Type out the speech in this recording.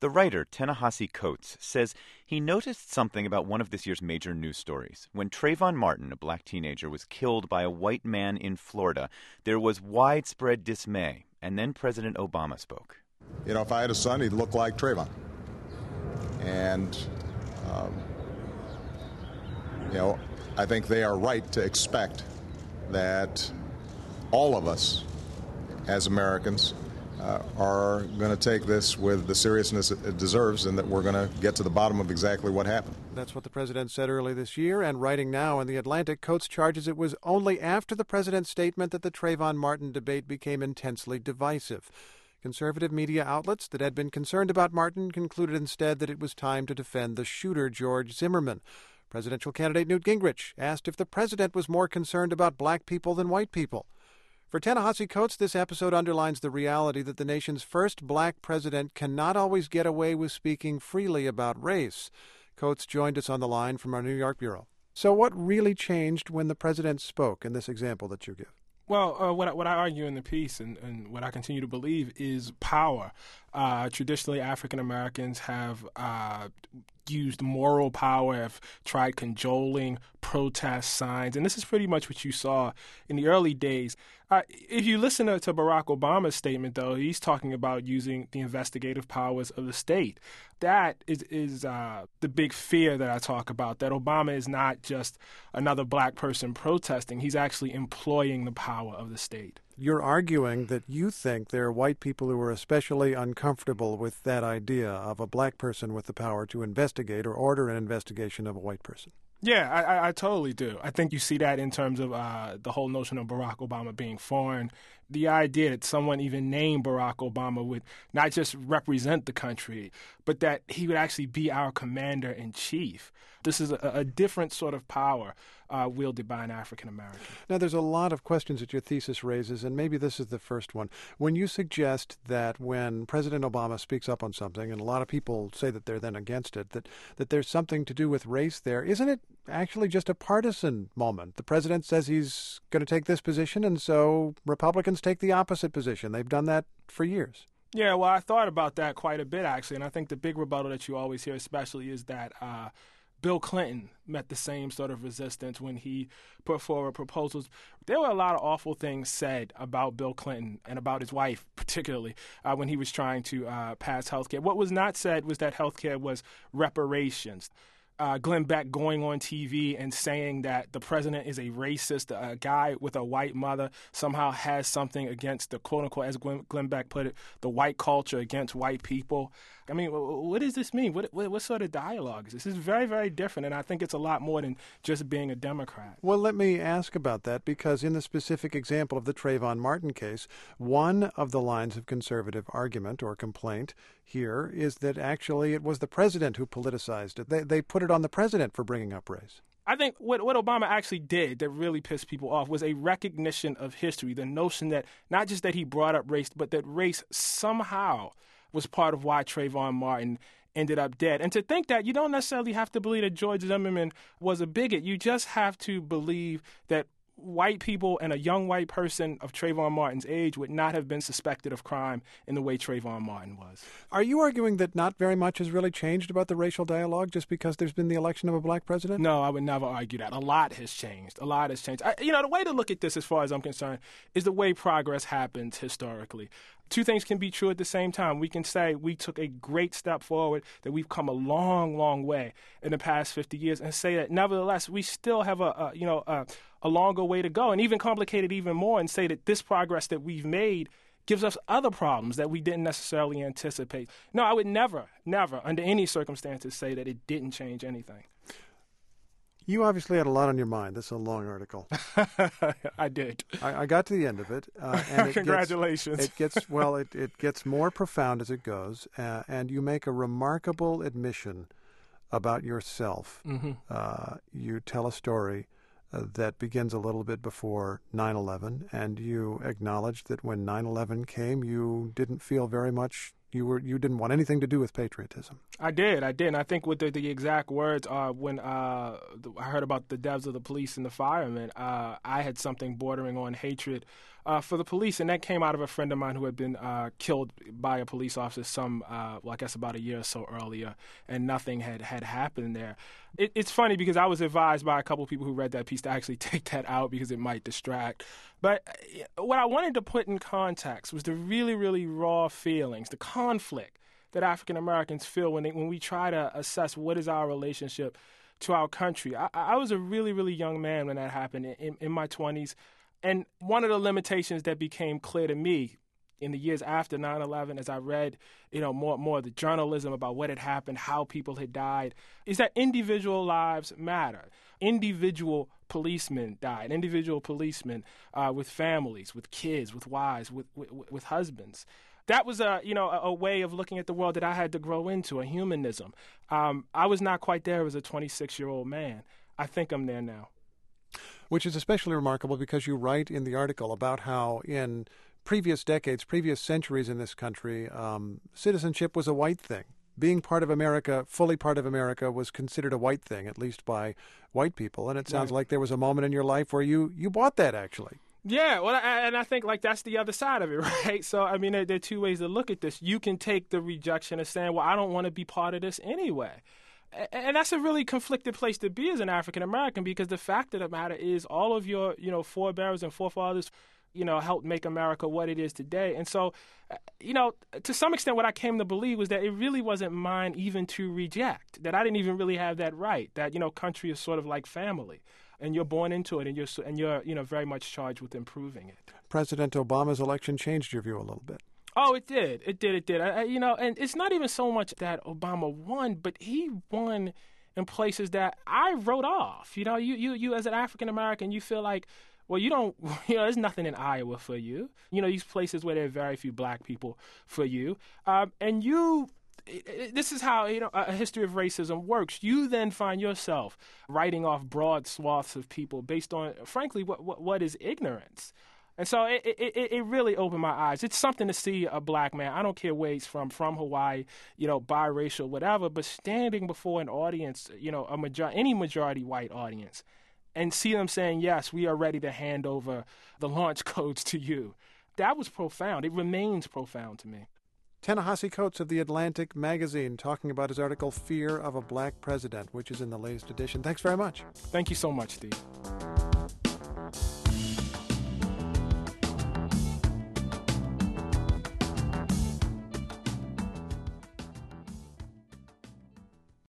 The writer, Ta-Nehisi Coates, says he noticed something about one of this year's major news stories. When Trayvon Martin, a black teenager, was killed by a white man in Florida, there was widespread dismay, and then President Obama spoke. You know, if I had a son, he'd look like Trayvon. And, I think they are right to expect that all of us as Americans are going to take this with the seriousness it deserves, and that we're going to get to the bottom of exactly what happened. That's what the president said early this year, and writing now in The Atlantic, Coates charges it was only after the president's statement that the Trayvon Martin debate became intensely divisive. Conservative media outlets that had been concerned about Martin concluded instead that it was time to defend the shooter, George Zimmerman. Presidential candidate Newt Gingrich asked if the president was more concerned about black people than white people. For Ta-Nehisi Coates, this episode underlines the reality that the nation's first black president cannot always get away with speaking freely about race. Coates joined us on the line from our New York bureau. So what really changed when the president spoke in this example that you give? Well, what I argue in the piece and what I continue to believe is power. Traditionally, African Americans have used moral power, have tried cajoling, protest signs, and this is pretty much what you saw in the early days. If you listen to Barack Obama's statement, though, he's talking about using the investigative powers of the state. That is the big fear that I talk about, that Obama is not just another black person protesting. He's actually employing the power of the state. You're arguing that you think there are white people who are especially uncomfortable with that idea of a black person with the power to investigate or order an investigation of a white person. Yeah, I totally do. I think you see that in terms of the whole notion of Barack Obama being foreign. The idea that someone even named Barack Obama would not just represent the country, but that he would actually be our commander-in-chief. This is a different sort of power wielded by an African American. Now, there's a lot of questions that your thesis raises, and maybe this is the first one. When you suggest that when President Obama speaks up on something, and a lot of people say that they're then against it, that there's something to do with race there, isn't it actually just a partisan moment? The president says he's going to take this position, and so Republicans take the opposite position. They've done that for years. Yeah, well, I thought about that quite a bit, actually, and I think the big rebuttal that you always hear especially is that Bill Clinton met the same sort of resistance when he put forward proposals. There were a lot of awful things said about Bill Clinton and about his wife, particularly, when he was trying to pass health care. What was not said was that health care was reparations. Glenn Beck going on TV and saying that the president is a racist, a guy with a white mother somehow has something against the quote-unquote, as Glenn Beck put it, the white culture against white people. I mean, what does this mean? What sort of dialogue is this? This is very, very different, and I think it's a lot more than just being a Democrat. Well, let me ask about that, because in the specific example of the Trayvon Martin case, one of the lines of conservative argument or complaint here is that actually it was the president who politicized it. They put it on the president for bringing up race. I think what Obama actually did that really pissed people off was a recognition of history, the notion that not just that he brought up race, but that race somehow was part of why Trayvon Martin ended up dead. And to think that you don't necessarily have to believe that George Zimmerman was a bigot. You just have to believe that white people and a young white person of Trayvon Martin's age would not have been suspected of crime in the way Trayvon Martin was. Are you arguing that not very much has really changed about the racial dialogue just because there's been the election of a black president? No, I would never argue that. A lot has changed. A lot has changed. The way to look at this, as far as I'm concerned, is the way progress happens historically. Two things can be true at the same time. We can say we took a great step forward, that we've come a long, long way in the past 50 years, and say that nevertheless we still have a longer way to go, and even complicate it even more and say that this progress that we've made gives us other problems that we didn't necessarily anticipate. No, I would never, under any circumstances, say that it didn't change anything. You obviously had a lot on your mind. This is a long article. I did. I got to the end of it. And Congratulations. It gets more profound as it goes, and you make a remarkable admission about yourself. Mm-hmm. You tell a story that begins a little bit before 9/11, and you acknowledge that when 9/11 came, you didn't feel very much. You didn't want anything to do with patriotism. I did. And I think what the exact words are when I heard about the deaths of the police and the firemen, I had something bordering on hatred for the police, and that came out of a friend of mine who had been killed by a police officer I guess about a year or so earlier, and nothing had happened there. It's funny because I was advised by a couple of people who read that piece to actually take that out because it might distract. But what I wanted to put in context was the really, really raw feelings, the conflict that African Americans feel when we try to assess what is our relationship to our country. I was a really, really young man when that happened in my 20s. And one of the limitations that became clear to me in the years after 9/11, as I read, more of the journalism about what had happened, how people had died, is that individual lives matter. Individual policemen died. Individual policemen with families, with kids, with wives, with husbands. That was a way of looking at the world that I had to grow into, a humanism. I was not quite there as a 26-year-old man. I think I'm there now. Which is especially remarkable because you write in the article about how in previous decades, previous centuries in this country, citizenship was a white thing. Being part of America, fully part of America, was considered a white thing, at least by white people. And it sounds like there was a moment in your life where you bought that, actually. Yeah, well, and I think that's the other side of it, right? So, I mean, there are two ways to look at this. You can take the rejection of saying, well, I don't want to be part of this anyway. And that's a really conflicted place to be as an African American, because the fact of the matter is all of your, forebears and forefathers, helped make America what it is today. And so, to some extent, what I came to believe was that it really wasn't mine even to reject, that I didn't even really have that right, that, country is sort of like family. And you're born into it, and you're very much charged with improving it. President Obama's election changed your view a little bit. Oh, it did. And it's not even so much that Obama won, but he won in places that I wrote off. You as an African American, you feel like, well, you don't, there's nothing in Iowa for you. These places where there are very few black people for you, and you. This is how a history of racism works. You then find yourself writing off broad swaths of people based on, frankly, what is ignorance. And so it really opened my eyes. It's something to see a black man, I don't care where he's from Hawaii, biracial, whatever, but standing before an audience, any majority white audience, and see them saying, yes, we are ready to hand over the launch codes to you. That was profound. It remains profound to me. Ta-Nehisi Coates of The Atlantic magazine talking about his article, Fear of a Black President, which is in the latest edition. Thanks very much. Thank you so much, Steve.